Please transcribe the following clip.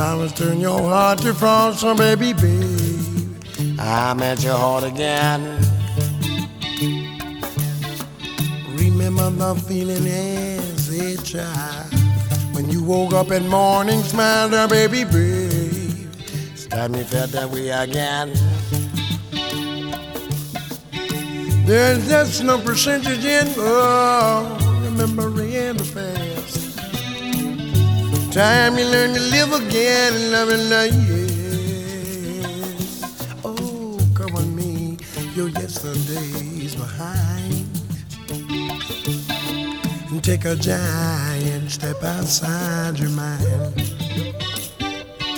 Sometimes turn your heart to frost, so baby, babe, I'm at your heart again. Remember the feeling as a child when you woke up in morning, smiled, oh, baby, babe. It's time you felt that way again. There's just no percentage in remembering the past. Time you learn to live again and love and love, yes. Oh, come on me, your yesterday's behind. And take a giant step outside your mind.